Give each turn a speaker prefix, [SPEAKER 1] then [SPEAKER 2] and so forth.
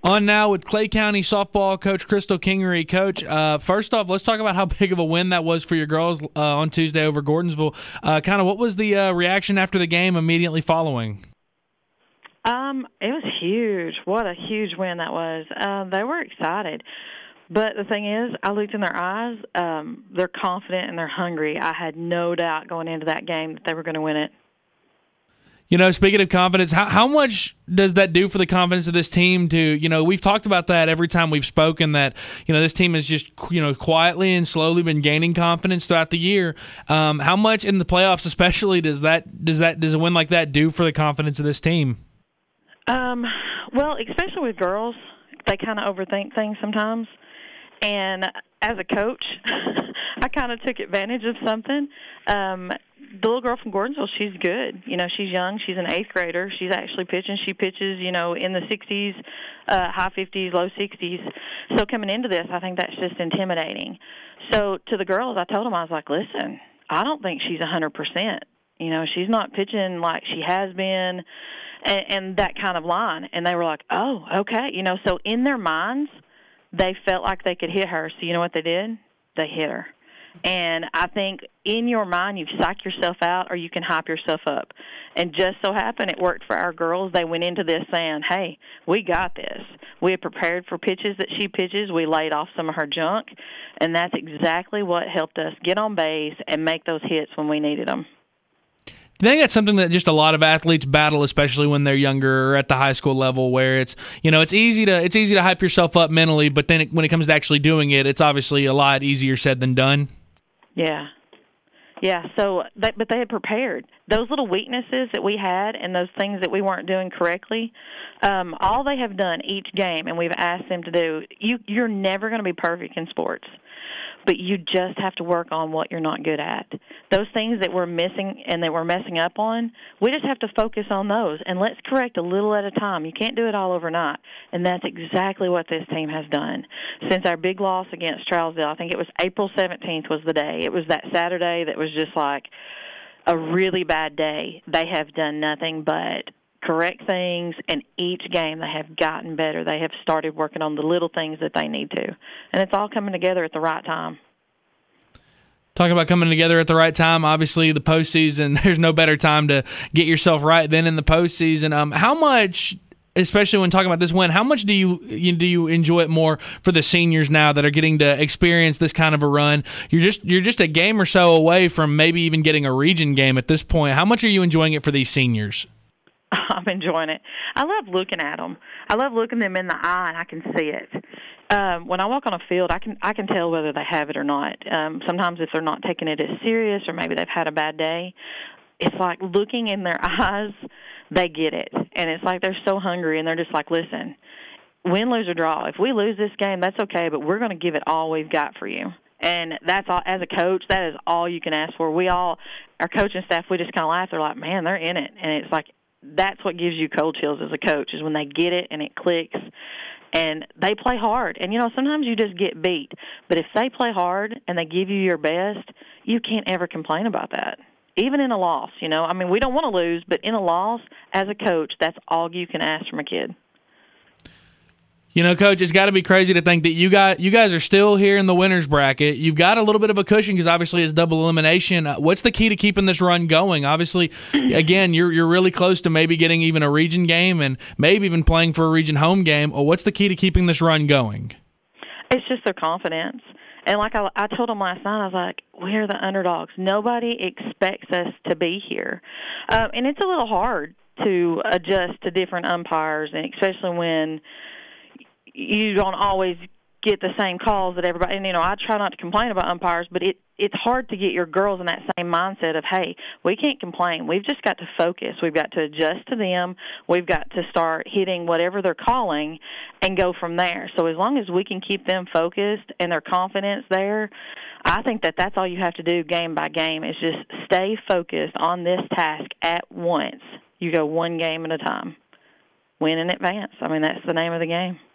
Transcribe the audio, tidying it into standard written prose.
[SPEAKER 1] On now with Clay County softball coach Crystal Kingery. Coach, first off, let's talk about how big of a win that was for your girls on Tuesday over Gordonsville. Kind of what was the reaction after the game immediately following?
[SPEAKER 2] It was huge. What a huge win that was. They were excited. But the thing is, I looked in their eyes. They're confident and they're hungry. I had no doubt going into that game that they were going to win it.
[SPEAKER 1] You know, speaking of confidence, how much does that do for the confidence of this team we've talked about that every time we've spoken that, this team has just, quietly and slowly been gaining confidence throughout the year. How much in the playoffs especially does a win like that do for the confidence of this team?
[SPEAKER 2] Well, especially with girls, they kind of overthink things sometimes. And as a coach, I kind of took advantage of something. The little girl from Gordonsville, she's good. She's young. She's an 8th grader. She's actually pitching. She pitches, in the 60s, high 50s, low 60s. So coming into this, I think that's just intimidating. So to the girls, I told them, I was like, listen, I don't think she's 100%. She's not pitching like she has been and that kind of line. And they were like, oh, okay. So in their minds, they felt like they could hit her. So you know what they did? They hit her. And I think in your mind, you psych yourself out or you can hype yourself up. And just so happened it worked for our girls. They went into this saying, hey, we got this. We had prepared for pitches that she pitches. We laid off some of her junk. And that's exactly what helped us get on base and make those hits when we needed them.
[SPEAKER 1] Do you think that's something that just a lot of athletes battle, especially when they're younger or at the high school level, where it's easy to hype yourself up mentally, but then when it comes to actually doing it, it's obviously a lot easier said than done?
[SPEAKER 2] Yeah. So, but they had prepared those little weaknesses that we had and those things that we weren't doing correctly. All they have done each game, and we've asked them to do. You're never going to be perfect in sports, but you just have to work on what you're not good at. Those things that we're missing and that we're messing up on, we just have to focus on those, and let's correct a little at a time. You can't do it all overnight, and that's exactly what this team has done. Since our big loss against Trousdale, I think it was April 17th was the day. It was that Saturday that was just like a really bad day. They have done nothing but correct things, and each game they have gotten better. They have started working on the little things that they need to, and it's all coming together at the right time.
[SPEAKER 1] Talking about coming together at the right time, obviously the postseason, there's no better time to get yourself right than in the postseason. How much, especially when talking about this win, how much do you enjoy it more for the seniors now that are getting to experience this kind of a run? You're just a game or so away from maybe even getting a region game at this point. How much are you enjoying it for these seniors?
[SPEAKER 2] I'm enjoying it. I love looking at them. I love looking them in the eye, and I can see it. When I walk on a field, I can tell whether they have it or not. Sometimes if they're not taking it as serious or maybe they've had a bad day, it's like looking in their eyes, they get it. And it's like they're so hungry, and they're just like, listen, win, lose, or draw. If we lose this game, that's okay, but we're going to give it all we've got for you. And that's all. As a coach, that is all you can ask for. Our coaching staff, we just kind of laugh. They're like, man, they're in it. And it's like, that's what gives you cold chills as a coach, is when they get it and it clicks and they play hard. And, sometimes you just get beat. But if they play hard and they give you your best, you can't ever complain about that, even in a loss. We don't want to lose, but in a loss, as a coach, that's all you can ask from a kid.
[SPEAKER 1] Coach, it's got to be crazy to think that you guys are still here in the winners bracket. You've got a little bit of a cushion because obviously it's double elimination. What's the key to keeping this run going? Obviously, again, you're really close to maybe getting even a region game and maybe even playing for a region home game. What's the key to keeping this run going?
[SPEAKER 2] It's just their confidence. And like I told them last night, I was like, we're the underdogs. Nobody expects us to be here. And it's a little hard to adjust to different umpires, and especially when you don't always get the same calls that everybody. And I try not to complain about umpires, but it's hard to get your girls in that same mindset of, hey, we can't complain. We've just got to focus. We've got to adjust to them. We've got to start hitting whatever they're calling and go from there. So as long as we can keep them focused and their confidence there, I think that's all you have to do game by game, is just stay focused on this task at once. You go one game at a time. Win and advance. That's the name of the game.